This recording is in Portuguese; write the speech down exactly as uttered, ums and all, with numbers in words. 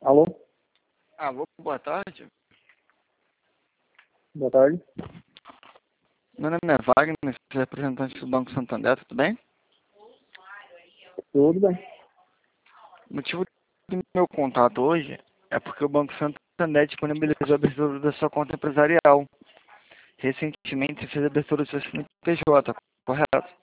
Alô? Alô, boa tarde. Boa tarde. Meu nome é Wagner, sou representante do Banco Santander, tudo bem? Tudo bem. O motivo do meu contato hoje é porque o Banco Santander disponibilizou a abertura da sua conta empresarial. Recentemente, você fez a abertura do seu C N P J, correto?